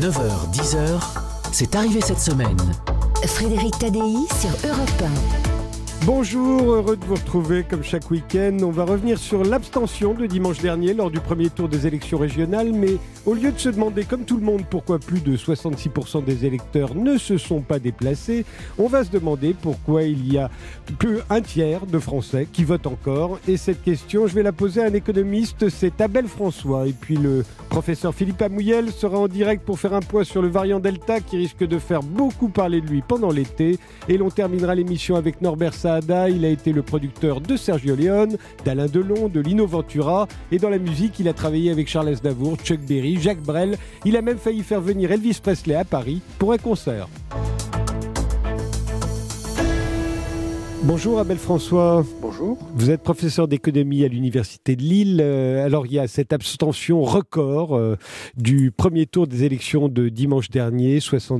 9h-10h, c'est arrivé cette semaine. Frédéric Tadei sur Europe 1. Bonjour, heureux de vous retrouver comme chaque week-end. On va revenir sur l'abstention de dimanche dernier lors du premier tour des élections régionales. Mais au lieu de se demander, comme tout le monde, pourquoi plus de 66% des électeurs ne se sont pas déplacés, on va se demander pourquoi il y a plus un tiers de Français qui votent encore. Et cette question, je vais la poser à un économiste, c'est Abel François. Et puis le professeur Philippe Amouyel sera en direct pour faire un point sur le variant Delta qui risque de faire beaucoup parler de lui pendant l'été. Et l'on terminera l'émission avec Norbert Saada. Il a été le producteur de Sergio Leone, d'Alain Delon, de Lino Ventura. Et dans la musique, il a travaillé avec Charles Aznavour, Chuck Berry, Jacques Brel. Il a même failli faire venir Elvis Presley à Paris pour un concert. Bonjour Abel François. Bonjour. Vous êtes professeur d'économie à l'Université de Lille. Alors il y a cette abstention record du premier tour des élections de dimanche dernier,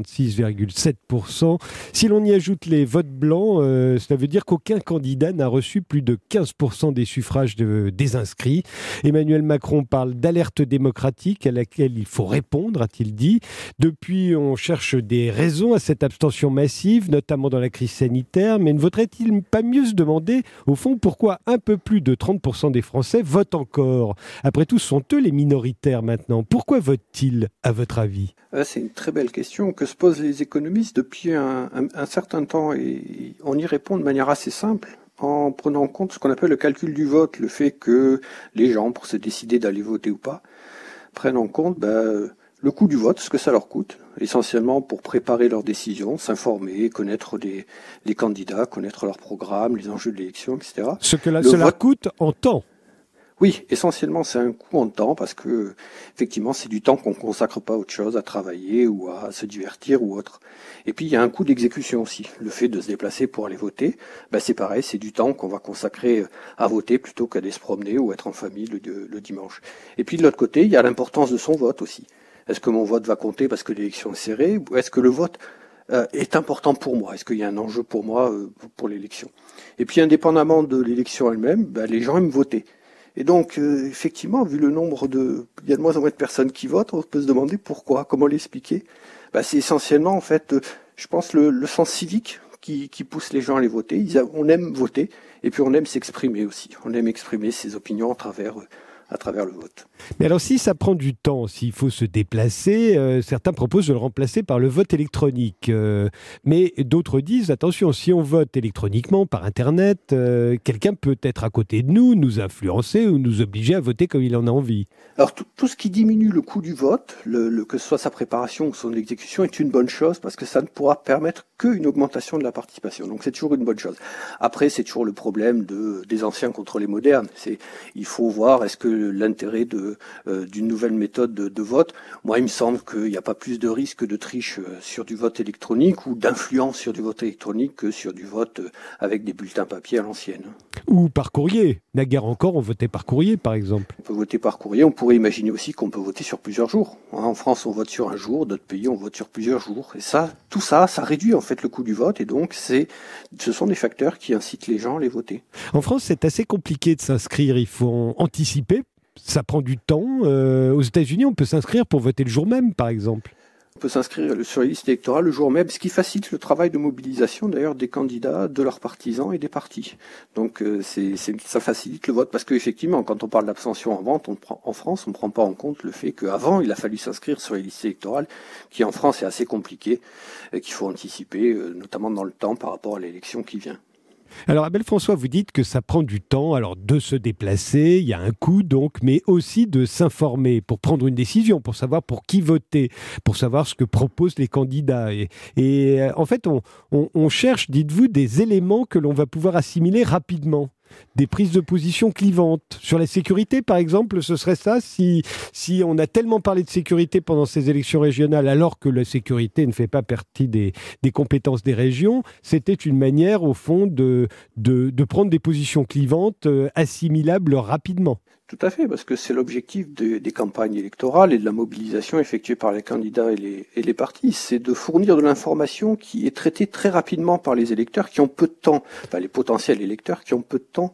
66,7%. Si l'on y ajoute les votes blancs, cela veut dire qu'aucun candidat n'a reçu plus de 15% des suffrages des inscrits. Emmanuel Macron parle d'alerte démocratique à laquelle il faut répondre, a-t-il dit. Depuis, on cherche des raisons à cette abstention massive, notamment dans la crise sanitaire, mais ne vaudrait-il pas mieux se demander, au fond, pourquoi un peu plus de 30% des Français votent encore? Après tout, ce sont eux les minoritaires maintenant. Pourquoi votent-ils, à votre avis? C'est une très belle question que se posent les économistes depuis un certain temps et on y répond de manière assez simple en prenant en compte ce qu'on appelle le calcul du vote, le fait que les gens, pour se décider d'aller voter ou pas, prennent en compte le coût du vote, ce que ça leur coûte, essentiellement pour préparer leurs décisions, s'informer, connaître les candidats, connaître leur programme, les enjeux de l'élection, etc. Ce que cela coûte en temps. Oui, essentiellement c'est un coût en temps parce que effectivement c'est du temps qu'on consacre pas à autre chose, à travailler ou à se divertir ou autre. Et puis il y a un coût d'exécution aussi. Le fait de se déplacer pour aller voter, c'est pareil, c'est du temps qu'on va consacrer à voter plutôt qu'à aller se promener ou être en famille le dimanche. Et puis de l'autre côté, il y a l'importance de son vote aussi. Est-ce que mon vote va compter parce que l'élection est serrée ou est-ce que le vote est important pour moi? Est-ce qu'il y a un enjeu pour moi pour l'élection? Et puis indépendamment de l'élection elle-même, les gens aiment voter. Et donc effectivement, vu le nombre il y a de moins en moins de personnes qui votent, on peut se demander pourquoi, comment l'expliquer. C'est essentiellement en fait, je pense le sens civique qui pousse les gens à aller voter. On aime voter et puis on aime s'exprimer aussi. On aime exprimer ses opinions à travers le vote. Mais alors si ça prend du temps, s'il faut se déplacer, certains proposent de le remplacer par le vote électronique. Mais d'autres disent, attention, si on vote électroniquement par Internet, quelqu'un peut être à côté de nous, nous influencer ou nous obliger à voter comme il en a envie. Alors tout ce qui diminue le coût du vote, que ce soit sa préparation ou son exécution, est une bonne chose parce que ça ne pourra permettre qu'une augmentation de la participation. Donc c'est toujours une bonne chose. Après, c'est toujours le problème des anciens contre les modernes. Il faut voir, est-ce que l'intérêt d'une nouvelle méthode de vote, moi il me semble qu'il n'y a pas plus de risque de triche sur du vote électronique ou d'influence sur du vote électronique que sur du vote avec des bulletins papier à l'ancienne. Ou par courrier. Naguère encore, on votait par courrier par exemple. On peut voter par courrier, on pourrait imaginer aussi qu'on peut voter sur plusieurs jours. En France on vote sur un jour, d'autres pays on vote sur plusieurs jours. Et tout ça réduit en fait le coût du vote et donc ce sont des facteurs qui incitent les gens à les voter. En France c'est assez compliqué de s'inscrire, il faut anticiper. Ça prend du temps. Aux États-Unis, on peut s'inscrire pour voter le jour même, par exemple. On peut s'inscrire sur les listes électorales le jour même, ce qui facilite le travail de mobilisation d'ailleurs des candidats, de leurs partisans et des partis. Donc ça facilite le vote parce qu'effectivement, quand on parle d'abstention en France, on ne prend pas en compte le fait qu'avant, il a fallu s'inscrire sur les listes électorales, qui en France est assez compliqué, et qu'il faut anticiper, notamment dans le temps par rapport à l'élection qui vient. Alors Abel François, vous dites que ça prend du temps de se déplacer, il y a un coût donc, mais aussi de s'informer pour prendre une décision, pour savoir pour qui voter, pour savoir ce que proposent les candidats. Et en fait, on cherche, dites-vous, des éléments que l'on va pouvoir assimiler rapidement. Des prises de position clivantes. Sur la sécurité, par exemple, ce serait ça, si on a tellement parlé de sécurité pendant ces élections régionales, alors que la sécurité ne fait pas partie des compétences des régions, c'était une manière, au fond, de prendre des positions clivantes assimilables rapidement. Tout à fait, parce que c'est l'objectif des campagnes électorales et de la mobilisation effectuée par les candidats et les partis, c'est de fournir de l'information qui est traitée très rapidement par les électeurs qui ont peu de temps, les potentiels électeurs qui ont peu de temps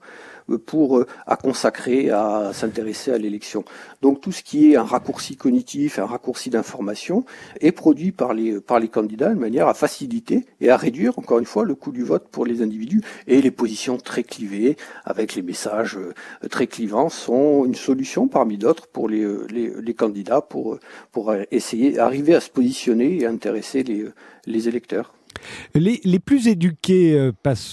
à consacrer, à s'intéresser à l'élection. Donc tout ce qui est un raccourci cognitif, un raccourci d'information est produit par les candidats de manière à faciliter et à réduire, encore une fois, le coût du vote pour les individus. Et les positions très clivées, avec les messages très clivants, sont une solution parmi d'autres pour les candidats pour essayer d'arriver à se positionner et à intéresser les électeurs. Les plus éduqués passent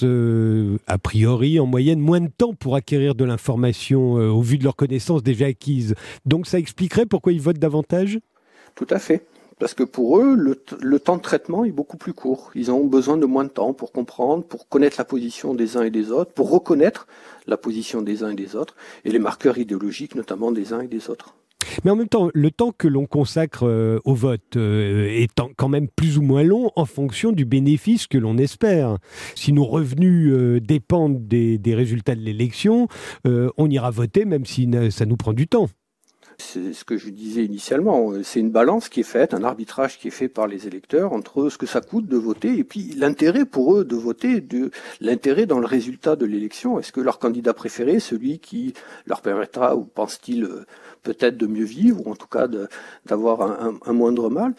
a priori en moyenne moins de temps pour acquérir de l'information au vu de leurs connaissances déjà acquises. Donc ça expliquerait pourquoi ils votent davantage ? Tout à fait. Parce que pour eux, le temps de traitement est beaucoup plus court. Ils ont besoin de moins de temps pour comprendre, pour connaître la position des uns et des autres, pour reconnaître la position des uns et des autres, et les marqueurs idéologiques notamment des uns et des autres. Mais en même temps, le temps que l'on consacre au vote est quand même plus ou moins long en fonction du bénéfice que l'on espère. Si nos revenus dépendent des résultats de l'élection, on ira voter même si ça nous prend du temps. C'est ce que je disais initialement, c'est une balance qui est faite, un arbitrage qui est fait par les électeurs entre ce que ça coûte de voter et puis l'intérêt pour eux de voter, l'intérêt dans le résultat de l'élection. Est-ce que leur candidat préféré, celui qui leur permettra, ou pense-t-il peut-être de mieux vivre, ou en tout cas d'avoir un moindre mal,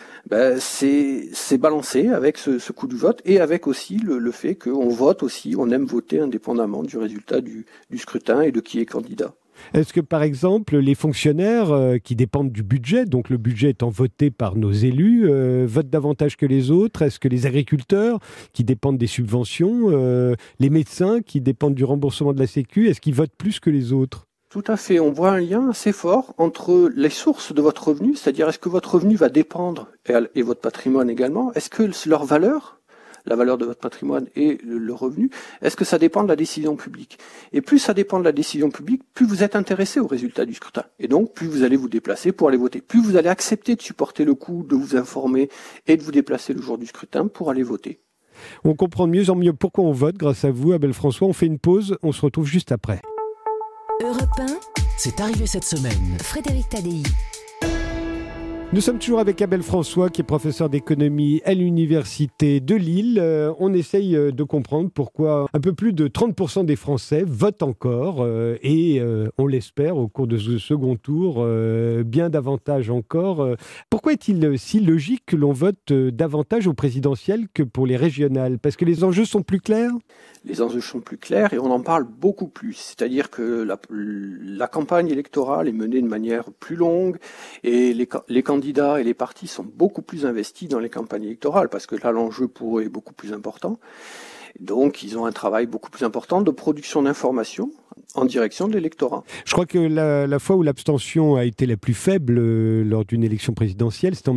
c'est balancé avec ce coût du vote et avec aussi le fait qu'on vote aussi, on aime voter indépendamment du résultat du scrutin et de qui est candidat. Est-ce que, par exemple, les fonctionnaires qui dépendent du budget, donc le budget étant voté par nos élus, votent davantage que les autres ? Est-ce que les agriculteurs qui dépendent des subventions, les médecins qui dépendent du remboursement de la Sécu, est-ce qu'ils votent plus que les autres ? Tout à fait. On voit un lien assez fort entre les sources de votre revenu, c'est-à-dire est-ce que votre revenu va dépendre, et votre patrimoine également, est-ce que leur valeur, la valeur de votre patrimoine et le revenu, est-ce que ça dépend de la décision publique ? Et plus ça dépend de la décision publique, plus vous êtes intéressé au résultat du scrutin. Et donc, plus vous allez vous déplacer pour aller voter. Plus vous allez accepter de supporter le coût de vous informer et de vous déplacer le jour du scrutin pour aller voter. On comprend de mieux en mieux pourquoi on vote grâce à vous, Abel François. On fait une pause, on se retrouve juste après. Europe 1, C'est arrivé cette semaine. Frédéric Tadei. Nous sommes toujours avec Abel François, qui est professeur d'économie à l'Université de Lille. On essaye de comprendre pourquoi un peu plus de 30% des Français votent encore et on l'espère au cours de ce second tour, bien davantage encore. Pourquoi est-il si logique que l'on vote davantage au présidentiel que pour les régionales ? Parce que les enjeux sont plus clairs ? Les enjeux sont plus clairs et on en parle beaucoup plus. C'est-à-dire que la campagne électorale est menée de manière plus longue et les candidats et les partis sont beaucoup plus investis dans les campagnes électorales parce que là, l'enjeu pour eux est beaucoup plus important. Donc, ils ont un travail beaucoup plus important de production d'informations en direction de l'électorat. Je crois que la fois où l'abstention a été la plus faible lors d'une élection présidentielle, c'était en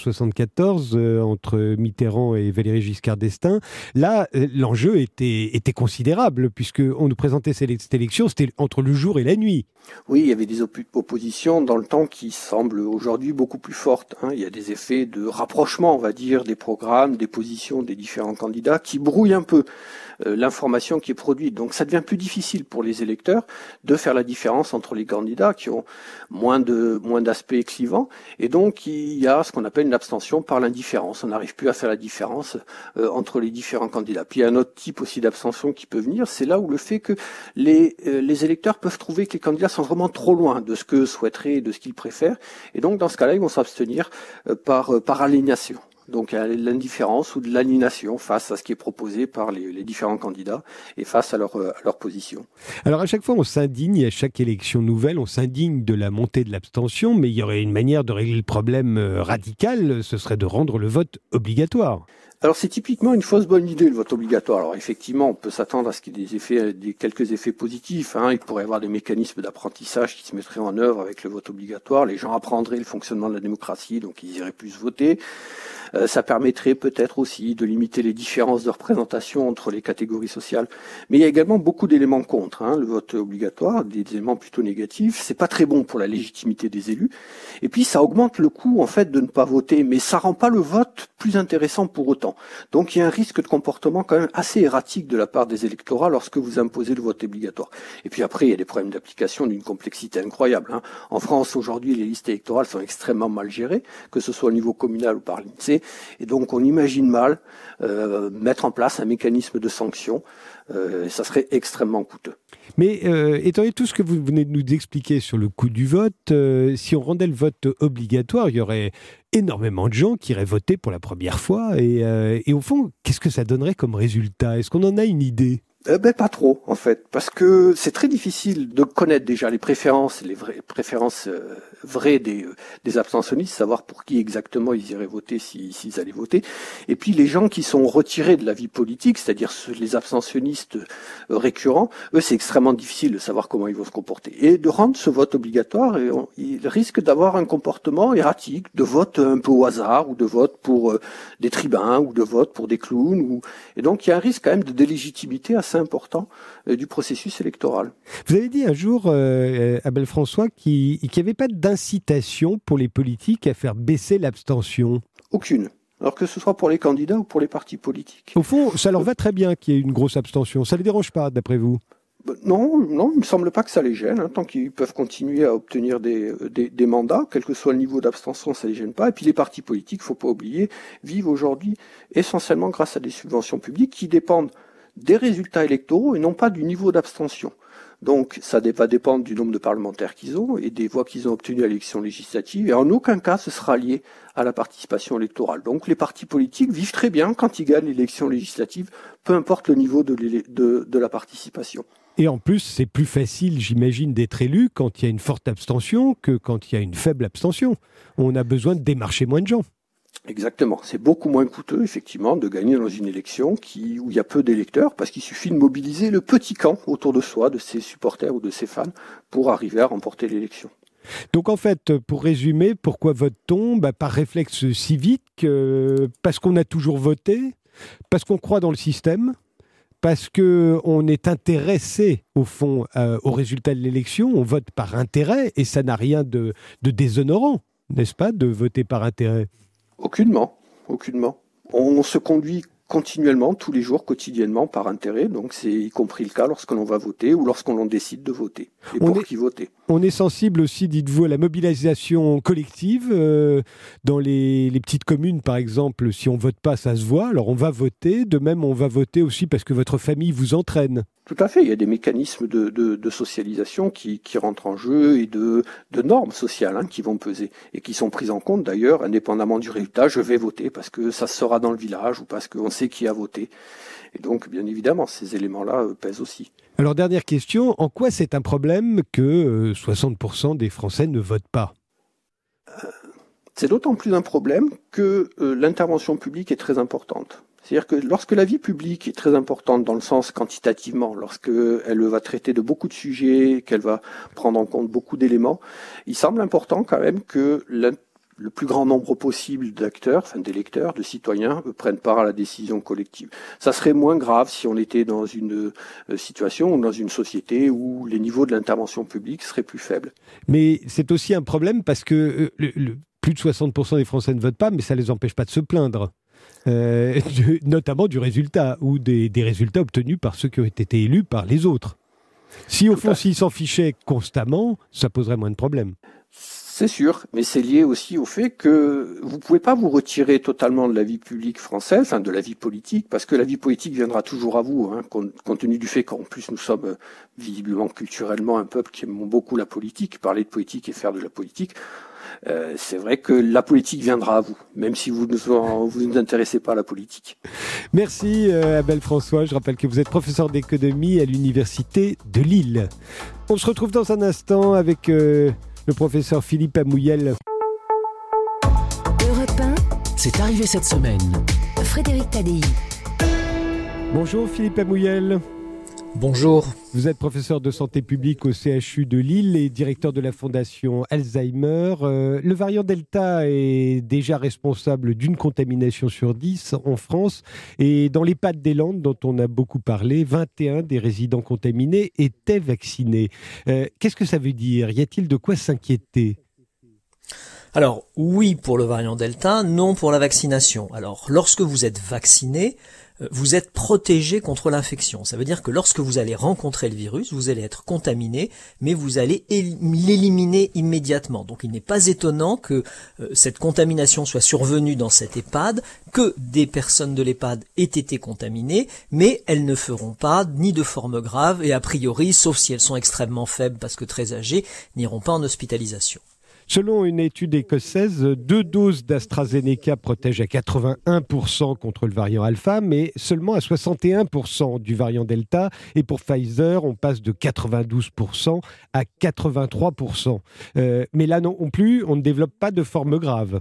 1974, entre Mitterrand et Valéry Giscard d'Estaing. Là, l'enjeu était considérable, puisqu'on nous présentait cette élection, c'était entre le jour et la nuit. Oui, il y avait des oppositions dans le temps qui semblent aujourd'hui beaucoup plus fortes. Il y a des effets de rapprochement, on va dire, des programmes, des positions des différents candidats qui brouillent un peu l'information qui est produite. Donc ça devient plus difficile pour les électeurs de faire la différence entre les candidats qui ont moins d'aspects clivants. Et donc il y a ce qu'on appelle une abstention par l'indifférence. On n'arrive plus à faire la différence entre les différents candidats. Puis il y a un autre type aussi d'abstention qui peut venir, c'est là où le fait que les électeurs peuvent trouver que les candidats sont vraiment trop loin de ce que souhaiteraient et de ce qu'ils préfèrent. Et donc dans ce cas-là, ils vont s'abstenir par aliénation. Donc l'indifférence ou de l'aliénation face à ce qui est proposé par les différents candidats et face à leur position. Alors à chaque fois on s'indigne, à chaque élection nouvelle, on s'indigne de la montée de l'abstention, mais il y aurait une manière de régler le problème radical, ce serait de rendre le vote obligatoire. Alors c'est typiquement une fausse bonne idée, le vote obligatoire. Alors effectivement, on peut s'attendre à ce qu'il y ait quelques effets positifs. Il pourrait y avoir des mécanismes d'apprentissage qui se mettraient en œuvre avec le vote obligatoire. Les gens apprendraient le fonctionnement de la démocratie, donc ils iraient plus voter. Ça permettrait peut-être aussi de limiter les différences de représentation entre les catégories sociales. Mais il y a également beaucoup d'éléments contre. Le vote obligatoire, des éléments plutôt négatifs. C'est pas très bon pour la légitimité des élus. Et puis ça augmente le coût en fait de ne pas voter, mais ça rend pas le vote plus intéressant pour autant. Donc il y a un risque de comportement quand même assez erratique de la part des électorats lorsque vous imposez le vote obligatoire. Et puis après, il y a des problèmes d'application d'une complexité incroyable. En France, aujourd'hui, les listes électorales sont extrêmement mal gérées, que ce soit au niveau communal ou par l'INSEE. Et donc on imagine mal mettre en place un mécanisme de sanction. Ça serait extrêmement coûteux. Mais étant donné tout ce que vous venez de nous expliquer sur le coût du vote, si on rendait le vote obligatoire, il y aurait énormément de gens qui iraient voter pour la première fois. Et au fond, qu'est-ce que ça donnerait comme résultat? Est-ce qu'on en a une idée? Pas trop, en fait, parce que c'est très difficile de connaître déjà les préférences, les préférences vraies des abstentionnistes, savoir pour qui exactement ils iraient voter s'ils allaient voter. Et puis les gens qui sont retirés de la vie politique, c'est-à-dire les abstentionnistes récurrents, eux, c'est extrêmement difficile de savoir comment ils vont se comporter. Et de rendre ce vote obligatoire, ils risquent d'avoir un comportement erratique, de vote un peu au hasard, ou de vote pour des tribuns, ou de vote pour des clowns. Et donc il y a un risque quand même de délégitimité assez important du processus électoral. Vous avez dit un jour, Abel François, qu'il n'y avait pas d'incitation pour les politiques à faire baisser l'abstention. Aucune. Alors que ce soit pour les candidats ou pour les partis politiques. Au fond, ça leur va très bien qu'il y ait une grosse abstention. Ça ne les dérange pas, d'après vous? Non, il ne me semble pas que ça les gêne, tant qu'ils peuvent continuer à obtenir des mandats, quel que soit le niveau d'abstention, ça les gêne pas. Et puis les partis politiques, il ne faut pas oublier, vivent aujourd'hui essentiellement grâce à des subventions publiques qui dépendent des résultats électoraux et non pas du niveau d'abstention. Donc ça va dépendre du nombre de parlementaires qu'ils ont et des voix qu'ils ont obtenues à l'élection législative, et en aucun cas ce sera lié à la participation électorale. Donc les partis politiques vivent très bien quand ils gagnent l'élection législative, peu importe le niveau de la participation. Et en plus, c'est plus facile, j'imagine, d'être élu quand il y a une forte abstention que quand il y a une faible abstention. On a besoin de démarcher moins de gens. Exactement. C'est beaucoup moins coûteux, effectivement, de gagner dans une élection où il y a peu d'électeurs, parce qu'il suffit de mobiliser le petit camp autour de soi, de ses supporters ou de ses fans, pour arriver à remporter l'élection. Donc en fait, pour résumer, pourquoi vote-t-on? Par réflexe civique, parce qu'on a toujours voté, parce qu'on croit dans le système, parce qu'on est intéressé, au fond, au résultat de l'élection. On vote par intérêt, et ça n'a rien de déshonorant, n'est-ce pas, de voter par intérêt? Aucunement. On se conduit continuellement, tous les jours, quotidiennement, par intérêt. Donc c'est y compris le cas lorsque l'on va voter ou lorsqu'on l'on décide de voter. Et pour qui voter. On est sensible aussi, dites-vous, à la mobilisation collective. Dans les petites communes, par exemple, si on ne vote pas, ça se voit. Alors on va voter. De même, on va voter aussi parce que votre famille vous entraîne. Tout à fait. Il y a des mécanismes de socialisation qui rentrent en jeu et de normes sociales qui vont peser et qui sont prises en compte d'ailleurs, indépendamment du résultat. Je vais voter parce que ça se sera dans le village ou parce qu'on sait qui a voté. Et donc, bien évidemment, ces éléments-là pèsent aussi. Alors, dernière question, en quoi c'est un problème que 60% des Français ne votent pas? C'est d'autant plus un problème que l'intervention publique est très importante. C'est-à-dire que lorsque la vie publique est très importante dans le sens quantitativement, lorsqu'elle va traiter de beaucoup de sujets, qu'elle va prendre en compte beaucoup d'éléments, il semble important quand même que le plus grand nombre possible d'acteurs, d'électeurs, de citoyens, prennent part à la décision collective. Ça serait moins grave si on était dans une situation ou dans une société où les niveaux de l'intervention publique seraient plus faibles. Mais c'est aussi un problème parce que plus de 60% des Français ne votent pas, mais ça ne les empêche pas de se plaindre. Notamment du résultat ou des résultats obtenus par ceux qui ont été élus par les autres. Si au fond, s'ils s'en fichaient constamment, ça poserait moins de problèmes. C'est sûr, mais c'est lié aussi au fait que vous ne pouvez pas vous retirer totalement de la vie publique française, de la vie politique, parce que la vie politique viendra toujours à vous, compte tenu du fait qu'en plus nous sommes visiblement culturellement un peuple qui aime beaucoup la politique, parler de politique et faire de la politique. C'est vrai que la politique viendra à vous, même si vous ne vous intéressez pas à la politique. Merci Abel François. Je rappelle que vous êtes professeur d'économie à l'Université de Lille. On se retrouve dans un instant avec le professeur Philippe Amouyel. Europe 1, C'est arrivé cette semaine. Frédéric Tadei. Bonjour Philippe Amouyel. Bonjour. Vous êtes professeur de santé publique au CHU de Lille et directeur de la fondation Alzheimer. Le variant Delta est déjà responsable d'une contamination sur 10 en France. Et dans l'EHPAD des Landes, dont on a beaucoup parlé, 21 des résidents contaminés étaient vaccinés. Qu'est-ce que ça veut dire? Y a-t-il de quoi s'inquiéter? Alors oui pour le variant Delta, non pour la vaccination. Alors lorsque vous êtes vacciné, vous êtes protégé contre l'infection. Ça veut dire que lorsque vous allez rencontrer le virus, vous allez être contaminé, mais vous allez l'éliminer immédiatement. Donc il n'est pas étonnant que cette contamination soit survenue dans cette EHPAD, que des personnes de l'EHPAD aient été contaminées, mais elles ne feront pas ni de forme grave et a priori, sauf si elles sont extrêmement faibles parce que très âgées, n'iront pas en hospitalisation. Selon une étude écossaise, 2 doses d'AstraZeneca protègent à 81% contre le variant alpha, mais seulement à 61% du variant delta. Et pour Pfizer, on passe de 92% à 83%. Mais là non plus, on ne développe pas de forme grave.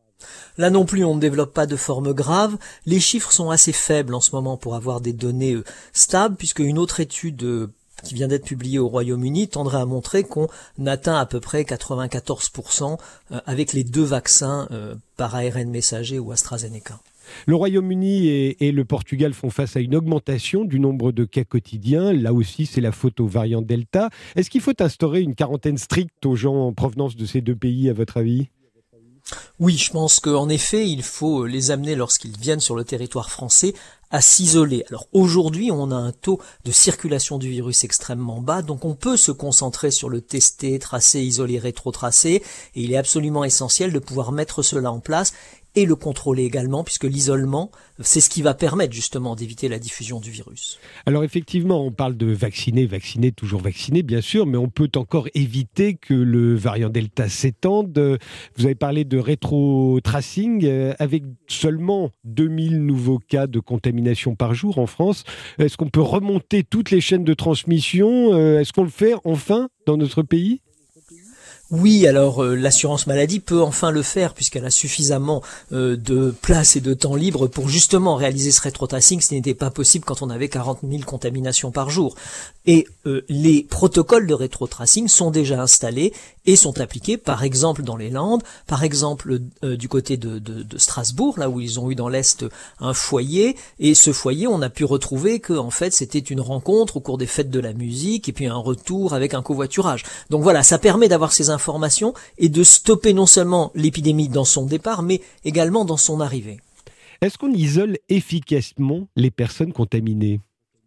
Là non plus, on ne développe pas de forme grave. Les chiffres sont assez faibles en ce moment pour avoir des données stables, puisque une autre étude qui vient d'être publié au Royaume-Uni, tendrait à montrer qu'on atteint à peu près 94% avec les 2 vaccins par ARN messager ou AstraZeneca. Le Royaume-Uni et le Portugal font face à une augmentation du nombre de cas quotidiens. Là aussi, c'est la faute au variant Delta. Est-ce qu'il faut instaurer une quarantaine stricte aux gens en provenance de ces 2 pays, à votre avis ? Oui, je pense qu'en effet, il faut les amener lorsqu'ils viennent sur le territoire français à s'isoler. Alors aujourd'hui, on a un taux de circulation du virus extrêmement bas, donc on peut se concentrer sur le tester, tracer, isoler, rétro-tracer, et il est absolument essentiel de pouvoir mettre cela en place et le contrôler également, puisque l'isolement, c'est ce qui va permettre justement d'éviter la diffusion du virus. Alors effectivement, on parle de vacciner, toujours vacciner, bien sûr, mais on peut encore éviter que le variant Delta s'étende. Vous avez parlé de rétro-tracing, avec seulement 2000 nouveaux cas de contamination par jour en France. Est-ce qu'on peut remonter toutes les chaînes de transmission ? Est-ce qu'on le fait enfin dans notre pays ? Oui, alors l'assurance maladie peut enfin le faire puisqu'elle a suffisamment de place et de temps libre pour justement réaliser ce rétro-tracing, ce qui n'était pas possible quand on avait 40 000 contaminations par jour. Et les protocoles de rétro-tracing sont déjà installés et sont appliqués, par exemple dans les Landes, par exemple du côté de Strasbourg, là où ils ont eu dans l'Est un foyer, et ce foyer, on a pu retrouver que en fait c'était une rencontre au cours des fêtes de la musique et puis un retour avec un covoiturage. Donc voilà, ça permet d'avoir ces informations et de stopper non seulement l'épidémie dans son départ, mais également dans son arrivée. Est-ce qu'on isole efficacement les personnes contaminées ?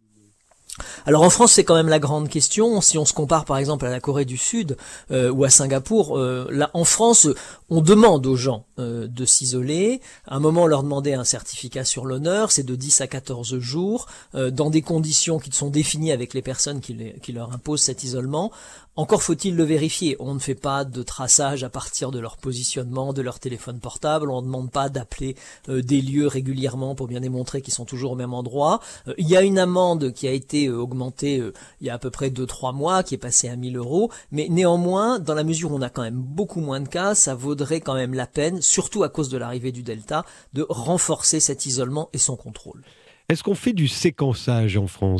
Alors en France, c'est quand même la grande question. Si on se compare par exemple à la Corée du Sud ou à Singapour, là en France, on demande aux gens de s'isoler. À un moment, on leur demandait un certificat sur l'honneur, c'est de 10 à 14 jours, dans des conditions qui sont définies avec les personnes qui leur imposent cet isolement. Encore faut-il le vérifier. On ne fait pas de traçage à partir de leur positionnement, de leur téléphone portable. On ne demande pas d'appeler des lieux régulièrement pour bien démontrer qu'ils sont toujours au même endroit. Il y a une amende qui a été augmentée il y a à peu près 2-3 mois, qui est passée à 1 000 €. Mais néanmoins, dans la mesure où on a quand même beaucoup moins de cas, ça vaudrait quand même la peine, surtout à cause de l'arrivée du Delta, de renforcer cet isolement et son contrôle. Est-ce qu'on fait du séquençage en France ?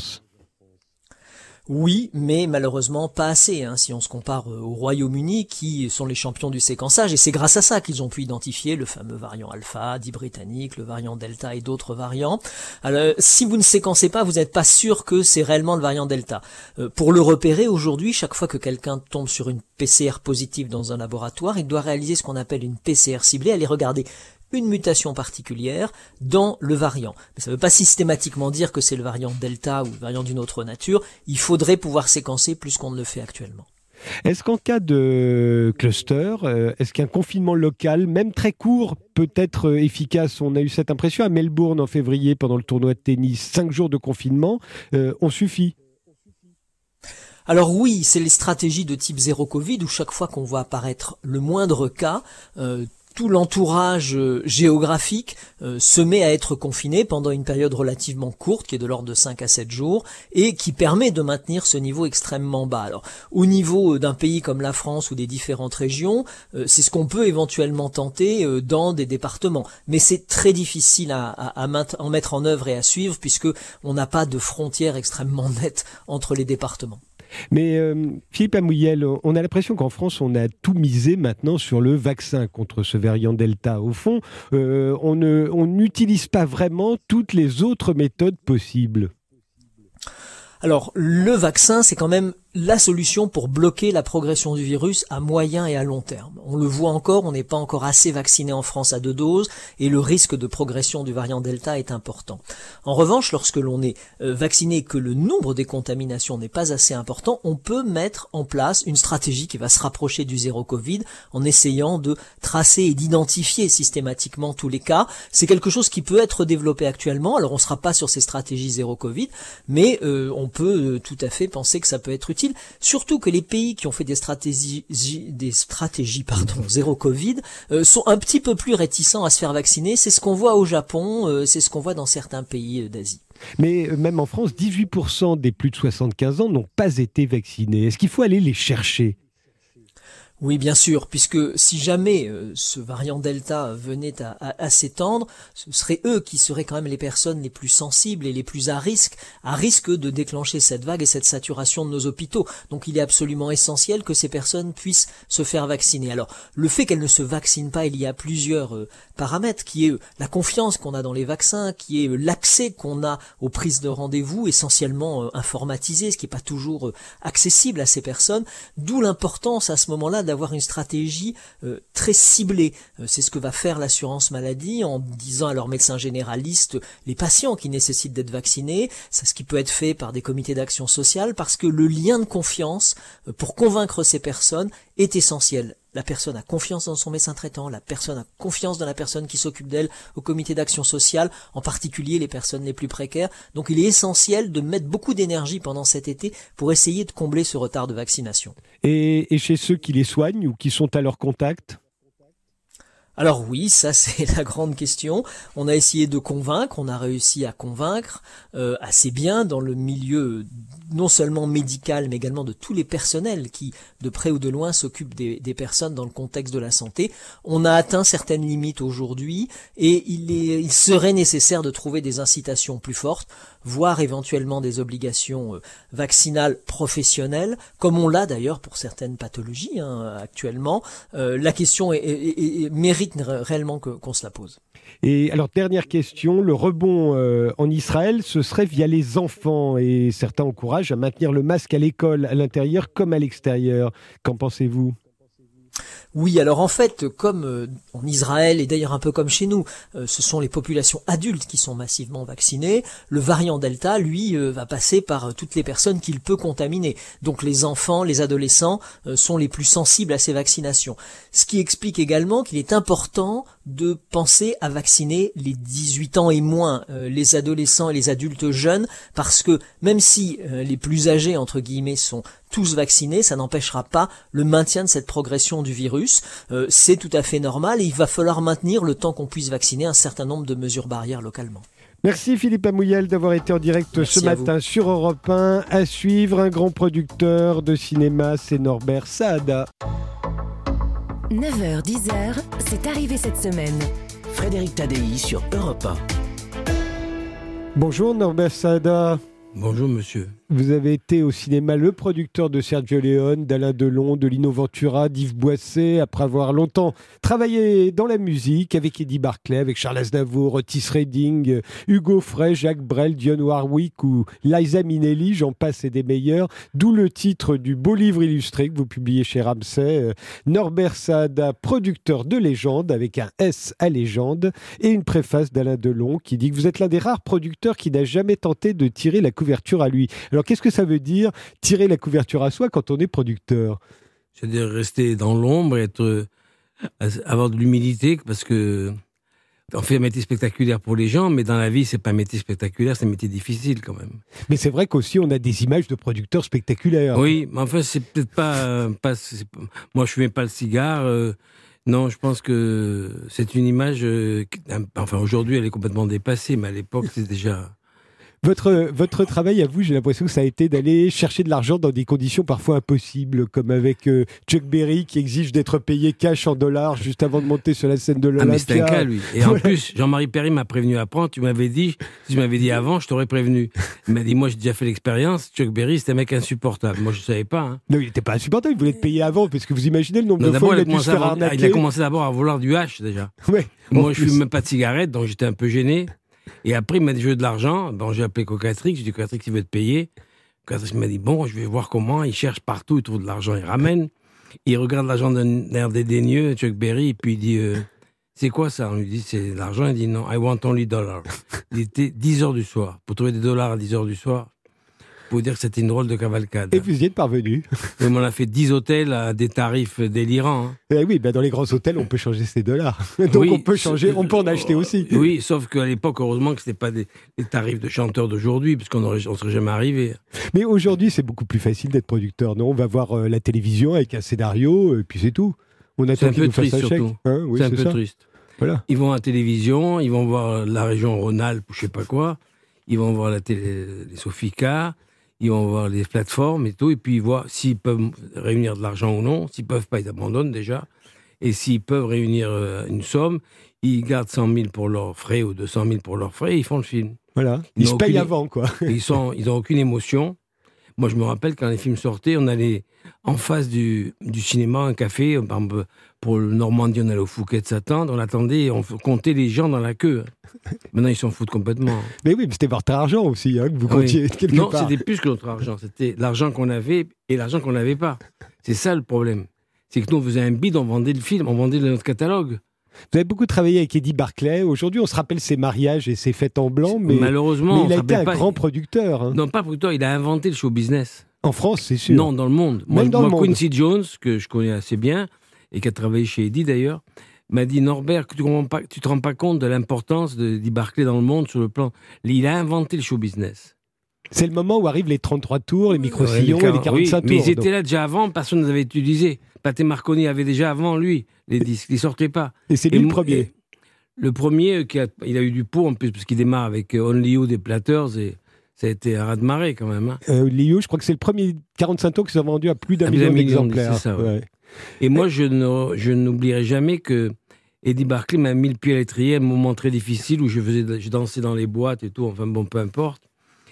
Oui, mais malheureusement pas assez, si on se compare au Royaume-Uni qui sont les champions du séquençage, et c'est grâce à ça qu'ils ont pu identifier le fameux variant alpha, dit britannique, le variant delta et d'autres variants. Alors, si vous ne séquencez pas, vous n'êtes pas sûr que c'est réellement le variant delta. Pour le repérer aujourd'hui, chaque fois que quelqu'un tombe sur une PCR positive dans un laboratoire, il doit réaliser ce qu'on appelle une PCR ciblée, aller regarder une mutation particulière dans le variant. Mais ça ne veut pas systématiquement dire que c'est le variant Delta ou le variant d'une autre nature. Il faudrait pouvoir séquencer plus qu'on ne le fait actuellement. Est-ce qu'en cas de cluster, est-ce qu'un confinement local, même très court, peut être efficace ? On a eu cette impression à Melbourne en février pendant le tournoi de tennis. 5 jours de confinement ont suffi. Alors oui, c'est les stratégies de type zéro Covid où chaque fois qu'on voit apparaître le moindre cas, tout l'entourage géographique se met à être confiné pendant une période relativement courte, qui est de l'ordre de 5 à 7 jours, et qui permet de maintenir ce niveau extrêmement bas. Alors, au niveau d'un pays comme la France ou des différentes régions, c'est ce qu'on peut éventuellement tenter dans des départements. Mais c'est très difficile à mettre en œuvre et à suivre, puisque on n'a pas de frontières extrêmement nettes entre les départements. Mais Philippe Amouyel, on a l'impression qu'en France, on a tout misé maintenant sur le vaccin contre ce variant Delta. Au fond, on n'utilise pas vraiment toutes les autres méthodes possibles. Alors, le vaccin, c'est quand même la solution pour bloquer la progression du virus à moyen et à long terme. On le voit encore, on n'est pas encore assez vacciné en France à 2 doses et le risque de progression du variant Delta est important. En revanche, lorsque l'on est vacciné et que le nombre des contaminations n'est pas assez important, on peut mettre en place une stratégie qui va se rapprocher du zéro Covid en essayant de tracer et d'identifier systématiquement tous les cas. C'est quelque chose qui peut être développé actuellement. Alors on ne sera pas sur ces stratégies zéro Covid, mais on peut tout à fait penser que ça peut être utile. Surtout que les pays qui ont fait des stratégies zéro Covid sont un petit peu plus réticents à se faire vacciner. C'est ce qu'on voit au Japon, c'est ce qu'on voit dans certains pays d'Asie. Mais même en France, 18% des plus de 75 ans n'ont pas été vaccinés. Est-ce qu'il faut aller les chercher ? Oui, bien sûr, puisque si jamais ce variant Delta venait à s'étendre, ce seraient eux qui seraient quand même les personnes les plus sensibles et les plus à risque de déclencher cette vague et cette saturation de nos hôpitaux. Donc il est absolument essentiel que ces personnes puissent se faire vacciner. Alors, le fait qu'elles ne se vaccinent pas, il y a plusieurs paramètres, qui est la confiance qu'on a dans les vaccins, qui est l'accès qu'on a aux prises de rendez-vous, essentiellement informatisées, ce qui n'est pas toujours accessible à ces personnes, d'où l'importance à ce moment-là d'avoir une stratégie très ciblée. C'est ce que va faire l'assurance maladie en disant à leurs médecins généralistes les patients qui nécessitent d'être vaccinés. C'est ce qui peut être fait par des comités d'action sociale parce que le lien de confiance pour convaincre ces personnes est essentiel. La personne a confiance dans son médecin traitant, la personne a confiance dans la personne qui s'occupe d'elle au comité d'action sociale, en particulier les personnes les plus précaires. Donc il est essentiel de mettre beaucoup d'énergie pendant cet été pour essayer de combler ce retard de vaccination. Et chez ceux qui les soignent ou qui sont à leur contact ? Alors oui, ça c'est la grande question. On a essayé de convaincre, on a réussi à convaincre assez bien dans le milieu non seulement médical mais également de tous les personnels qui de près ou de loin s'occupent des personnes dans le contexte de la santé. On a atteint certaines limites aujourd'hui et il serait nécessaire de trouver des incitations plus fortes, voire éventuellement des obligations vaccinales professionnelles, comme on l'a d'ailleurs pour certaines pathologies actuellement. La question mérite réellement qu'on se la pose. Et alors, dernière question, le rebond en Israël, ce serait via les enfants et certains encouragent à maintenir le masque à l'école, à l'intérieur comme à l'extérieur. Qu'en pensez-vous ? Oui, alors en fait, comme en Israël et d'ailleurs un peu comme chez nous, ce sont les populations adultes qui sont massivement vaccinées. Le variant Delta, lui, va passer par toutes les personnes qu'il peut contaminer. Donc les enfants, les adolescents sont les plus sensibles à ces vaccinations. Ce qui explique également qu'il est important de penser à vacciner les 18 ans et moins, les adolescents et les adultes jeunes, parce que même si les plus âgés, entre guillemets, sont tous vaccinés, ça n'empêchera pas le maintien de cette progression du virus. C'est tout à fait normal et il va falloir maintenir le temps qu'on puisse vacciner un certain nombre de mesures barrières localement. Merci Philippe Amouyel d'avoir été en direct Merci ce matin sur Europe 1. À suivre, un grand producteur de cinéma, c'est Norbert Saada. 9h, 10h, c'est arrivé cette semaine. Frédéric Tadei sur Europe 1. Bonjour Norbert Saada. Bonjour monsieur. Vous avez été au cinéma le producteur de Sergio Leone, d'Alain Delon, de Lino Ventura, d'Yves Boisset, après avoir longtemps travaillé dans la musique avec Eddie Barclay, avec Charles Aznavour, Otis Redding, Hugo Frey, Jacques Brel, Dionne Warwick ou Liza Minnelli, j'en passe et des meilleurs, d'où le titre du beau livre illustré que vous publiez chez Ramsay, Norbert Saada, producteur de légende, avec un S à légende, et une préface d'Alain Delon qui dit que vous êtes l'un des rares producteurs qui n'a jamais tenté de tirer la couverture à lui. Alors, qu'est-ce que ça veut dire, tirer la couverture à soi quand on est producteur ? C'est-à-dire rester dans l'ombre, avoir de l'humilité, parce que on fait un métier spectaculaire pour les gens, mais dans la vie, c'est pas un métier spectaculaire, c'est un métier difficile quand même. Mais c'est vrai qu'aussi, on a des images de producteurs spectaculaires. Oui, mais enfin, c'est peut-être pas moi, je fumais pas le cigare. Non, je pense que c'est une image. Enfin, aujourd'hui, elle est complètement dépassée, mais à l'époque, c'est déjà. Votre travail à vous, j'ai l'impression que ça a été d'aller chercher de l'argent dans des conditions parfois impossibles, comme avec Chuck Berry qui exige d'être payé cash en dollars juste avant de monter sur la scène de l'Olympia. Ah mais c'est un cas lui. Et en plus, Jean-Marie Perry m'a prévenu après. Si tu m'avais dit avant, je t'aurais prévenu. Il m'a dit, moi j'ai déjà fait l'expérience. Chuck Berry, c'était un mec insupportable. Moi je savais pas. Hein. Non, il n'était pas insupportable. Il voulait être payé avant, parce que vous imaginez le nombre de fois où il a dû se faire arnaquer. Il a commencé d'abord à vouloir du hash déjà. Ouais, moi je fume même pas de cigarette, donc j'étais un peu gêné. Et après, il m'a dit, je veux de l'argent. Bon, j'ai appelé Cocatrix. J'ai dit, Cocatrix, il veut te payer. Quand il m'a dit, bon, je vais voir comment, il cherche partout, il trouve de l'argent, il ramène. Il regarde l'argent d'un air dédaigneux, Chuck Berry, et puis il dit, c'est quoi ça? On lui dit, c'est de l'argent. Il dit, non, I want only dollars. Il était 10h du soir. Pour trouver des dollars à 10h du soir, pour dire que c'était une drôle de cavalcade. Et vous y êtes parvenu. Et on a fait 10 hôtels à des tarifs délirants. Hein. Eh oui, dans les grands hôtels, on peut changer ses dollars. Donc oui, on peut en acheter aussi. Oui, sauf qu'à l'époque, heureusement que ce n'était pas des tarifs de chanteurs d'aujourd'hui, parce qu'on ne serait jamais arrivé. Mais aujourd'hui, c'est beaucoup plus facile d'être producteur. Non, on va voir la télévision avec un scénario, et puis c'est tout. On attend qu'il nous fasse un chèque. Hein, oui, c'est un peu triste. Voilà. Ils vont à la télévision, ils vont voir la région Rhône-Alpes ou je sais pas quoi, ils vont voir les Sofica, ils vont voir les plateformes et tout, et puis ils voient s'ils peuvent réunir de l'argent ou non. S'ils peuvent pas, ils abandonnent déjà. Et s'ils peuvent réunir une somme, ils gardent 100 000 pour leurs frais ou 200 000 pour leurs frais et ils font le film. Voilà, ils se payent avant, quoi. Ils n'ont aucune émotion. Moi, je me rappelle, quand les films sortaient, on allait en face du cinéma, un café, par exemple, pour le Normandie, on allait au Fouquet de s'attendre, on attendait, on comptait les gens dans la queue. Maintenant, ils s'en foutent complètement. Mais oui, mais c'était votre argent aussi, que vous comptiez quelque part. Non, c'était plus que notre argent. C'était l'argent qu'on avait et l'argent qu'on n'avait pas. C'est ça le problème. C'est que nous, on faisait un bid, on vendait le film, on vendait notre catalogue. Vous avez beaucoup travaillé avec Eddie Barclay. Aujourd'hui, on se rappelle ses mariages et ses fêtes en blanc, mais malheureusement, il a été un grand producteur. Hein. Non, pas producteur, il a inventé le show business. En France, c'est sûr. Non, dans le monde. Même dans le monde. Quincy Jones, que je connais assez bien, et qui a travaillé chez Eddie d'ailleurs, m'a dit, Norbert, tu te rends pas compte de l'importance d'Eddie Barclay dans le monde sur le plan... Il a inventé le show business. C'est le moment où arrivent les 33 tours, les micro-sillons et les 45 tours. Mais ils étaient là déjà avant, personne ne les avait utilisés. Pathé Marconi avait déjà avant lui les disques, ils sortaient pas. Et c'est lui le premier. Le premier, il a eu du pot en plus, parce qu'il démarre avec Only You des Platters, et ça a été un raz-de-marée quand même. Hein. Only You, je crois que c'est le premier 45 tours qui s'est vendu à plus d'un million d'exemplaires. C'est ça, ouais. Et moi, je n'oublierai jamais que Eddie Barclay m'a mis le pied à l'étrier à un moment très difficile où je dansais dans les boîtes et tout, enfin bon, peu importe.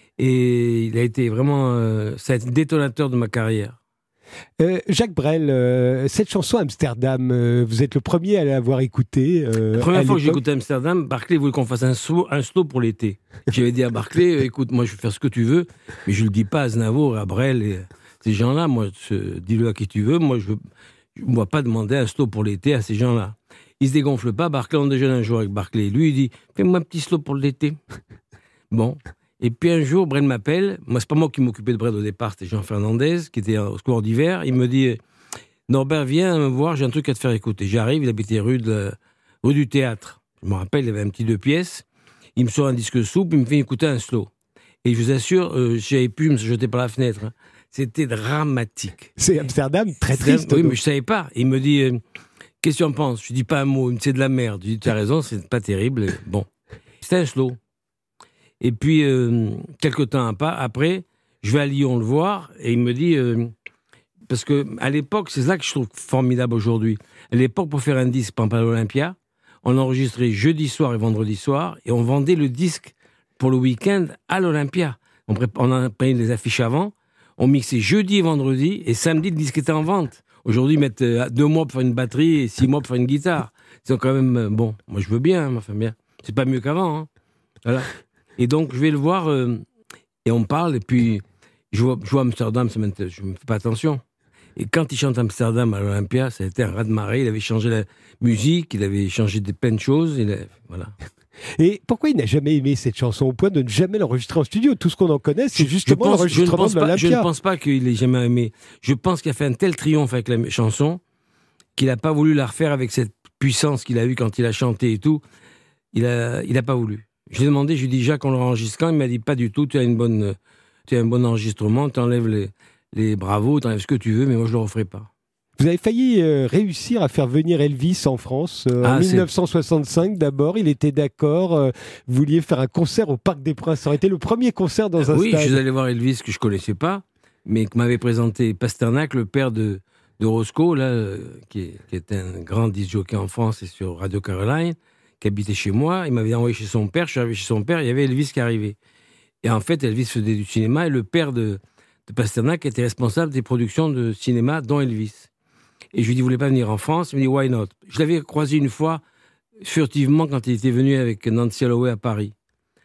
Et il a été vraiment... ça a été détonateur de ma carrière. Jacques Brel, cette chanson Amsterdam, vous êtes le premier à l'avoir écoutée. La première fois que j'ai écouté Amsterdam, Barclay voulait qu'on fasse un slow pour l'été. J'avais dit à Barclay, écoute, moi je vais faire ce que tu veux, mais je le dis pas à Aznavour, à Brel, et ces gens-là, moi, dis-le à qui tu veux, moi je ne vais pas demander un slow pour l'été à ces gens-là. Ils se dégonflent pas, Barclay, on déjeune un jour avec Barclay, lui il dit, fais-moi un petit slow pour l'été. Bon. Et puis un jour, Brel m'appelle. Moi, c'est pas moi qui m'occupais de Brel au départ, c'était Jean Fernandez, qui était au Square d'hiver. Il me dit, Norbert, viens me voir, j'ai un truc à te faire écouter. J'arrive, il habitait rue du Théâtre. Je me rappelle, il avait un petit 2 pièces. Il me sort un disque souple, il me fait écouter un slow. Et je vous assure, j'avais pu me jeter par la fenêtre. Hein. C'était dramatique. C'est Amsterdam, très triste. Oui, mais je savais pas. Il me dit, qu'est-ce que tu en penses? Je dis pas un mot, il me dit, c'est de la merde. Je dis, tu as raison, c'est pas terrible. Et bon, c'était un slow. Et puis, quelques temps après, je vais à Lyon le voir, et il me dit... parce qu'à l'époque, c'est ça que je trouve formidable aujourd'hui. À l'époque, pour faire un disque, par exemple à l'Olympia, on enregistrait jeudi soir et vendredi soir, et on vendait le disque pour le week-end à l'Olympia. On en prenait les affiches avant, on mixait jeudi et vendredi, et samedi, le disque était en vente. Aujourd'hui, ils mettent 2 mois pour faire une batterie et 6 mois pour faire une guitare. C'est quand même... bon, moi je veux bien, enfin bien. C'est pas mieux qu'avant, hein. Voilà. Et donc, je vais le voir, et on parle, et puis, je vois Amsterdam, je ne fais pas attention. Et quand il chante Amsterdam à l'Olympia, ça a été un raz-de-marée, il avait changé la musique, il avait changé plein de choses, voilà. Et pourquoi il n'a jamais aimé cette chanson au point de ne jamais l'enregistrer en studio? Tout ce qu'on en connaît, c'est justement l'enregistrement de l'Olympia. Je ne pense pas qu'il ait jamais aimé. Je pense qu'il a fait un tel triomphe avec la chanson qu'il n'a pas voulu la refaire avec cette puissance qu'il a eue quand il a chanté et tout. Il a pas voulu. Je lui ai demandé, je lui ai dit, Jacques, on l'enregistre quand? Il m'a dit, pas du tout, tu as un bon enregistrement, tu enlèves les bravos, tu enlèves ce que tu veux, mais moi je ne le referai pas. Vous avez failli réussir à faire venir Elvis en France en 1965 d'abord. Il était d'accord. Vous vouliez faire un concert au Parc des Princes. Ça aurait été le premier concert dans un stade. Oui, je suis allé voir Elvis que je ne connaissais pas, mais que m'avait présenté Pasternak, le père de Roscoe, là, qui est un grand disc jockey en France et sur Radio Caroline, qui habitait chez moi. Il m'avait envoyé chez son père. Je suis arrivé chez son père. Il y avait Elvis qui arrivait. Et en fait, Elvis faisait du cinéma et le père de Pasternak était responsable des productions de cinéma, dont Elvis. Et je lui ai dit, vous voulez pas venir en France? Il m'a dit, why not? Je l'avais croisé une fois, furtivement, quand il était venu avec Nancy Holloway à Paris.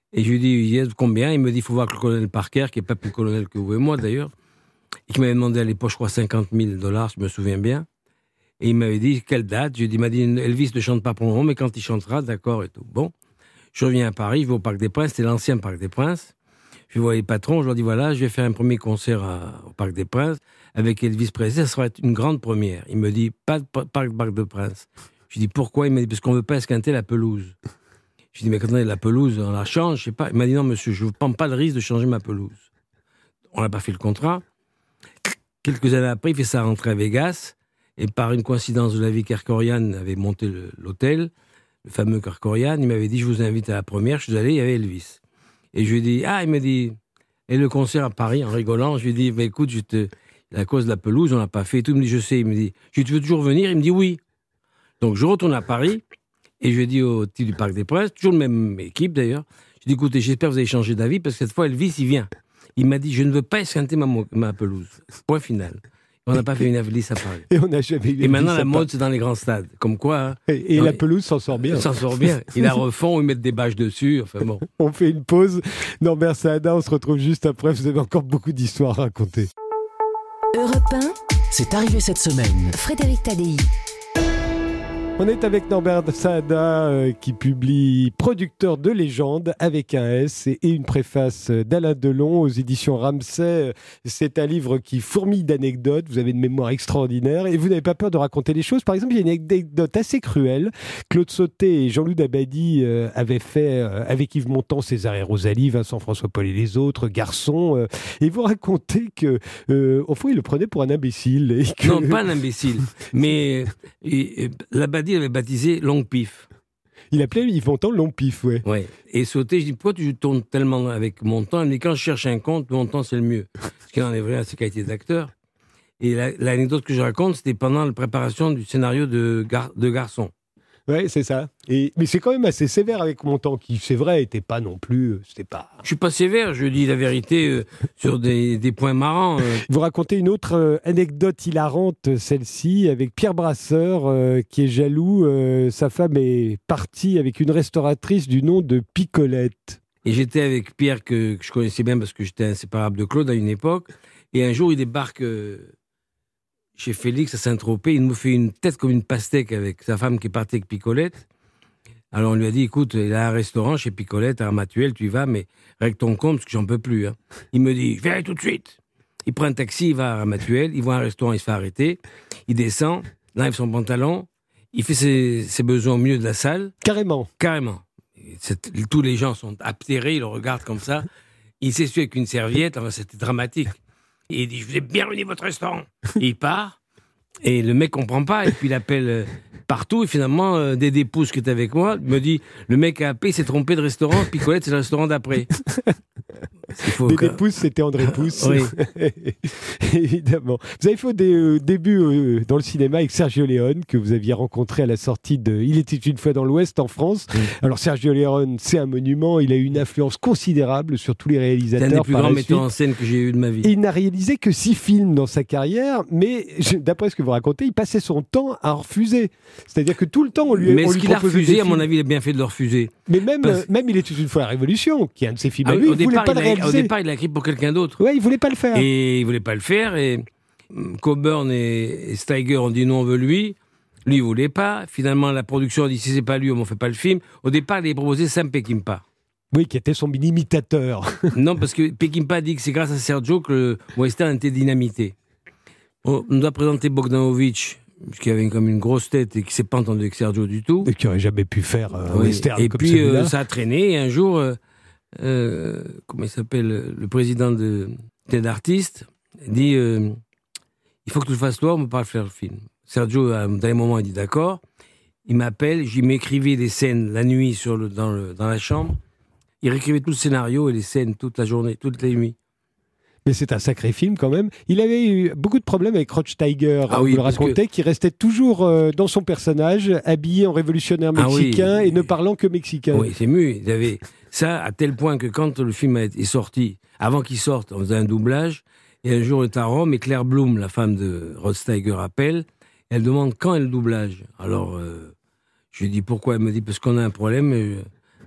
Et je lui dis, yes, combien? Il me dit, il faut voir que le colonel Parker, qui n'est pas plus colonel que vous et moi d'ailleurs, et qui m'avait demandé à l'époque, je crois, $50,000, je me souviens bien. Et il m'avait dit, quelle date? Il m'a dit, Elvis ne chante pas pour le moment, mais quand il chantera, d'accord et tout. Bon, je reviens à Paris, je vais au Parc des Princes, c'était l'ancien Parc des Princes. Je vois les patrons, je leur dis, voilà, je vais faire un premier concert au Parc des Princes avec Elvis Presley, ça sera une grande première. Il me dit, pas de Parc des Princes. Je lui dis, pourquoi? Il m'a dit, parce qu'on ne veut pas esquinter la pelouse. Je lui dis, mais quand on est la pelouse, on la change, je sais pas. Il m'a dit, non, monsieur, je ne prends pas le risque de changer ma pelouse. On n'a pas fait le contrat. Quelques années après, il fait sa rentrée à Vegas. Et par une coïncidence de la vie, Kerkorian avait monté l'hôtel, le fameux Kerkorian. Il m'avait dit, je vous invite à la première. Je suis allé, il y avait Elvis. Et je lui ai dit, il m'a dit, et le concert à Paris, en rigolant, je lui ai dit, bah, écoute, à cause de la pelouse, on l'a pas fait. Et tout, il me dit, je sais. Il me dit, tu veux toujours venir? Il me dit, oui. Donc, je retourne à Paris, et je lui ai dit au type du Parc des Princes, toujours la même équipe d'ailleurs, je lui ai dit, écoutez, j'espère que vous avez changé d'avis, parce que cette fois, Elvis, il vient. Il m'a dit, je ne veux pas esquinter ma pelouse. Point final. On n'a pas fait une Elvis à Paris. Et on n'a jamais eu. Et maintenant, la mode, c'est dans les grands stades. Comme quoi. Hein, et la pelouse s'en sort bien. S'en sort bien. Ils la refont, ils mettent des bâches dessus. Enfin bon. On fait une pause. Norbert Saada, on se retrouve juste après. Vous avez encore beaucoup d'histoires à raconter. Europe 1, C'est arrivé cette semaine. Frédéric Tadei. On est avec Norbert Saada qui publie Producteur de légende avec un S et une préface d'Alain Delon aux éditions Ramsay. C'est un livre qui fourmille d'anecdotes. Vous avez une mémoire extraordinaire et vous n'avez pas peur de raconter les choses. Par exemple, il y a une anecdote assez cruelle. Claude Sautet et Jean-Loup Dabadi avaient fait avec Yves Montand, César et Rosalie, Vincent François Paul et les autres, Garçons. Et vous racontez que, au fond, il le prenait pour un imbécile. Et que... Non, pas un imbécile. Mais Dabadi avait baptisé Long Pif. Il appelait Yves Montand Long Pif, ouais. Ouais. Et Sauté, je dis, pourquoi tu tournes tellement avec Montand? Il me dit, quand je cherche un compte, Montand, c'est le mieux. Parce qu'il en est vrai à ses qualités d'acteur. Et l'anecdote que je raconte, c'était pendant la préparation du scénario de Garçon. Ouais, c'est ça. Mais c'est quand même assez sévère avec Montand, qui, c'est vrai, était pas non plus... C'était pas... Je suis pas sévère, je dis la vérité sur des points marrants. Vous racontez une autre anecdote hilarante, celle-ci, avec Pierre Brasseur, qui est jaloux. Sa femme est partie avec une restauratrice du nom de Picolette. Et j'étais avec Pierre, que je connaissais bien parce que j'étais inséparable de Claude à une époque. Et un jour, il débarque... chez Félix à Saint-Tropez, il me fait une tête comme une pastèque avec sa femme qui est partie avec Picolette. Alors on lui a dit, écoute, il a un restaurant chez Picolette à Ramatuelle, tu y vas, mais règle ton compte parce que j'en peux plus. Hein. Il me dit, je vais aller tout de suite. Il prend un taxi, il va à Ramatuelle, il voit un restaurant, il se fait arrêter, il descend, il enlève son pantalon, il fait ses besoins au milieu de la salle. Carrément. Tous les gens sont atterrés, ils le regardent comme ça. Il s'essuie avec une serviette, enfin, c'était dramatique. Et il dit, je vous ai bien ruiné votre restaurant. Et il part, et le mec comprend pas, et puis il appelle partout, et finalement, Dédé Pousse, qui est avec moi, me dit, le mec a appelé, il s'est trompé de restaurant, Picolette, c'est le restaurant d'après. Dédé Pousse, c'était André Pousse. Oui. Évidemment. Vous avez fait au début dans le cinéma avec Sergio Leone, que vous aviez rencontré à la sortie de Il était une fois dans l'Ouest en France. Oui. Alors Sergio Leone, c'est un monument, il a eu une influence considérable sur tous les réalisateurs. C'est un des plus grands metteurs en scène que j'ai eu de ma vie. Et il n'a réalisé que 6 films dans sa carrière, mais d'après ce que vous racontez, il passait son temps à en refuser. C'est-à-dire que tout le temps, on lui mais ce qu'il a refusé, à mon avis, il a bien fait de le refuser. Mais même Il était une fois la Révolution, qui est un de ses films à lui, il ne voulait pas le réaliser. Au départ, il l'a écrit pour quelqu'un d'autre. Oui, il voulait pas le faire. Et il voulait pas le faire. Et Coburn et Steiger ont dit non, on veut lui. Lui, il voulait pas. Finalement, la production a dit si c'est pas lui, on ne fait pas le film. Au départ, il avait proposé Sam Peckinpah. Oui, qui était son imitateur. Non, parce que Peckinpah a dit que c'est grâce à Sergio que le western était dynamité. On doit présenter Bogdanovich, qui avait comme une grosse tête et qui s'est pas entendu avec Sergio du tout. Et qui aurait jamais pu faire un western et comme puis, celui-là. Ça a traîné. Et un jour, comment il s'appelle, le président de Ted Artist dit il faut que tu le fasses toi, on ne peut pas faire le film. Sergio, à un dernier moment, il dit d'accord. Il m'appelle, j'y m'écrivais des scènes la nuit dans la chambre. Il réécrivait tout le scénario et les scènes toute la journée, toutes les nuits. Mais c'est un sacré film quand même. Il avait eu beaucoup de problèmes avec Roach Tiger. Vous le racontez, qui restait toujours dans son personnage, habillé en révolutionnaire mexicain et ne parlant que mexicain. Oui, c'est mieux. Il avait ça à tel point que quand le film est sorti, avant qu'il sorte, on faisait un doublage. Et un jour, on est à Rome et Claire Bloom, la femme de Rod Steiger, appelle. Elle demande quand est le doublage. Alors, je lui dis pourquoi. Elle me dit parce qu'on a un problème.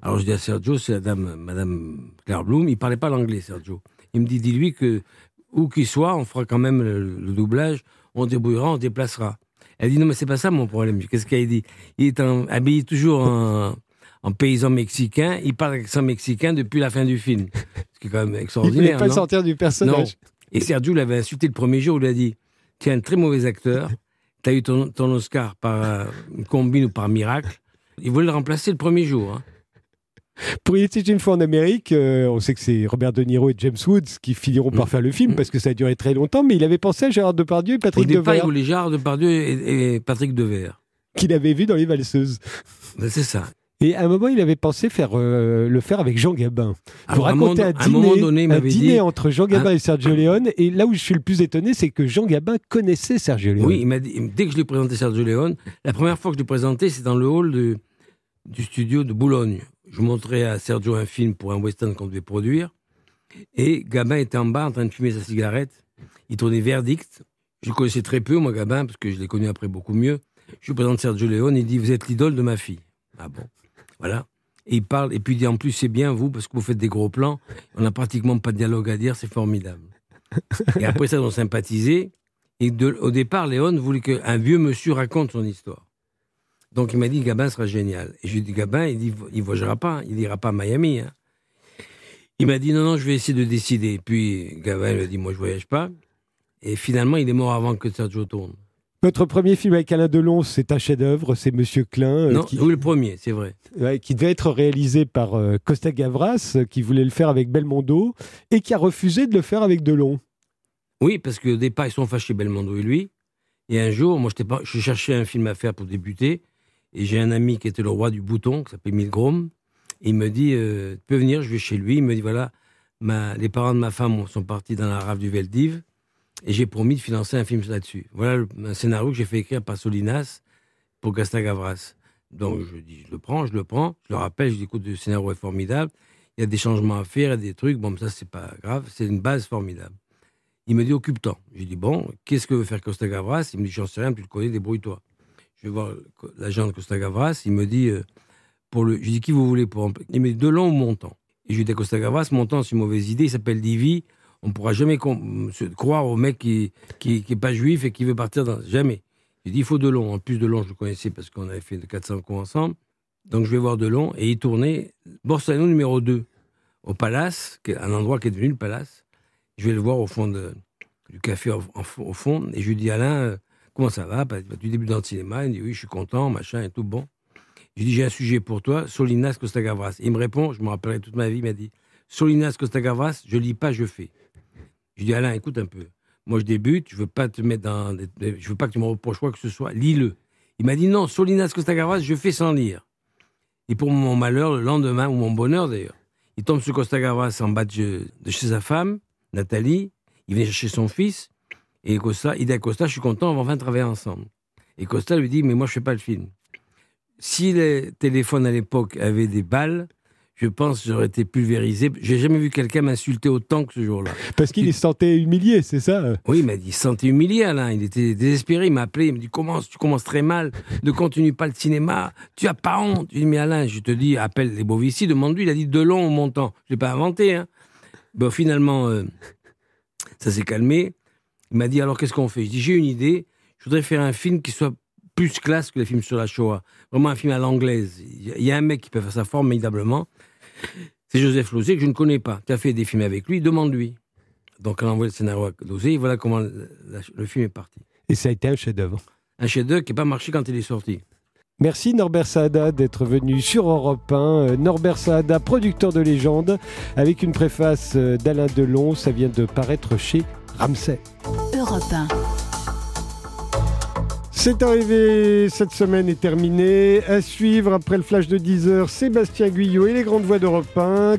Alors je dis à Sergio, c'est Madame Claire Bloom, il parlait pas l'anglais, Sergio. Il me dit, dis-lui que, où qu'il soit, on fera quand même le doublage, on débrouillera, on déplacera. Elle dit, non, mais c'est pas ça mon problème. Qu'est-ce qu'elle dit? Il est habillé toujours en paysan mexicain, il parle avec son mexicain depuis la fin du film. Ce qui est quand même extraordinaire. Il ne voulait pas sortir du personnage. Non. Et Sergio l'avait insulté le premier jour, il a dit, tu es un très mauvais acteur, tu as eu ton Oscar par une combine ou par miracle. Il voulait le remplacer le premier jour. Hein. Pour Il était une fois en Amérique, on sait que c'est Robert De Niro et James Woods qui finiront par faire le film parce que ça a duré très longtemps, mais il avait pensé à Gérard Depardieu et Patrick Devers. Au départ, il voulait Gérard Depardieu et Patrick Devers. Qu'il avait vu dans Les Valseuses. Ben, c'est ça. Et à un moment, il avait pensé le faire avec Jean Gabin. Vous racontez un dîner entre Jean Gabin et Sergio Leone. Et là où je suis le plus étonné, c'est que Jean Gabin connaissait Sergio Leone. Oui, il m'a dit, dès que je lui ai présenté Sergio Leone, la première fois que je l'ai présenté, c'est dans le hall du studio de Boulogne. Je montrais à Sergio un film pour un western qu'on devait produire. Et Gabin était en bas en train de fumer sa cigarette. Il tournait Verdict. Je le connaissais très peu, moi, Gabin, parce que je l'ai connu après beaucoup mieux. Je lui présente Sergio Leone, il dit, vous êtes l'idole de ma fille. Ah bon, voilà. Et il parle, et puis il dit, en plus, c'est bien, vous, parce que vous faites des gros plans. On n'a pratiquement pas de dialogue à dire, c'est formidable. Et après ça, ils ont sympathisé. Et au départ, Léon voulait qu'un vieux monsieur raconte son histoire. Donc il m'a dit, Gabin sera génial. Et je lui ai dit, Gabin, il ne voyagera pas, il n'ira pas à Miami. Hein. Il m'a dit, non, je vais essayer de décider. Puis Gabin lui a dit, moi, je ne voyage pas. Et finalement, il est mort avant que Sergio tourne. Votre premier film avec Alain Delon, c'est un chef-d'œuvre, c'est Monsieur Klein. Non, oui, le premier, c'est vrai. Qui devait être réalisé par Costa Gavras, qui voulait le faire avec Belmondo, et qui a refusé de le faire avec Delon. Oui, parce qu'au départ, ils sont fâchés, Belmondo et lui. Et un jour, moi, je cherchais un film à faire pour débuter, et j'ai un ami qui était le roi du bouton, qui s'appelait Milgrom, et il me dit, tu peux venir, je vais chez lui. Il me dit, voilà, les parents de ma femme sont partis dans la rave du Veldiv, et j'ai promis de financer un film là-dessus. Voilà un scénario que j'ai fait écrire par Solinas pour Costa Gavras. Donc je dis, je le prends, je le rappelle, je dis, écoute, le scénario est formidable, il y a des changements à faire, il y a des trucs, bon, ça c'est pas grave, c'est une base formidable. Il me dit, occupe-toi. J'ai dit, bon, qu'est-ce que veut faire Costa Gavras? Il me dit, j'en sais rien, tu le connais, débrouille-toi. Je vais voir l'agent de Costa Gavras, il me dit, je dis, qui vous voulez pour... Il me dit, Delon ou Montand? Et je lui dis à Costa Gavras, Montand, c'est une mauvaise idée, il s'appelle Divi, on ne pourra jamais croire au mec qui est pas juif et qui veut partir dans... Jamais. J'ai dit, il faut Delon. En plus, Delon, je le connaissais parce qu'on avait fait 400 coups ensemble. Donc, je vais voir Delon et il tournait Borsalino numéro 2 au Palace, un endroit qui est devenu le Palace. Je vais le voir au fond du café, au fond. Et je lui dis, Alain, comment ça va? Tu débutes dans le cinéma? Il me dit, oui, je suis content, machin et tout, bon. Je lui dis, j'ai un sujet pour toi, Solinas Costa Gavras. Il me répond, je me rappellerai toute ma vie, il m'a dit, Solinas Costa Gavras, je lis pas, je fais. Je dis, Alain, écoute un peu. Moi, je débute, je veux pas te mettre je veux pas que tu me reproches quoi que ce soit. Lis-le. Il m'a dit, non, Solinas Costa Gavras, je fais sans lire. Et pour mon malheur, le lendemain, ou mon bonheur d'ailleurs, il tombe sur Costa Gavras en bas de chez sa femme, Nathalie. Il vient chercher son fils. Et Costa, il dit à Costa, je suis content, on va enfin travailler ensemble. Et Costa lui dit, mais moi, je fais pas le film. Si les téléphones à l'époque avaient des balles, je pense que j'aurais été pulvérisé. J'ai jamais vu quelqu'un m'insulter autant que ce jour-là. Parce qu'il se sentait humilié, c'est ça? Oui, il m'a dit, il se sentait humilié, Alain. Il était désespéré. Il m'a appelé, il me dit, tu commences très mal, ne continue pas le cinéma, tu as pas honte. Je lui dis, mais Alain, je te dis, appelle les Bovici, demande-lui. Il a dit Delon ou Montand. Je l'ai pas inventé. Hein. Bon, finalement, ça s'est calmé. Il m'a dit, alors qu'est-ce qu'on fait? Je dis, j'ai une idée. Je voudrais faire un film qui soit plus classe que les films sur la Shoah. Vraiment un film à l'anglaise. Il y a un mec qui peut faire ça formidablement. C'est Joseph Losey, que je ne connais pas. Tu as fait des films avec lui, demande-lui. Donc on a envoyé le scénario à Losey, et voilà comment le film est parti. Et ça a été un chef-d'œuvre. Un chef-d'œuvre qui n'a pas marché quand il est sorti. Merci Norbert Saada d'être venu sur Europe 1. Norbert Saada, producteur de légende, avec une préface d'Alain Delon. Ça vient de paraître chez Ramsay. Europe 1. C'est arrivé, cette semaine est terminée. À suivre, après le flash de 10h, Sébastien Guyot et les grandes voix d'Europe 1.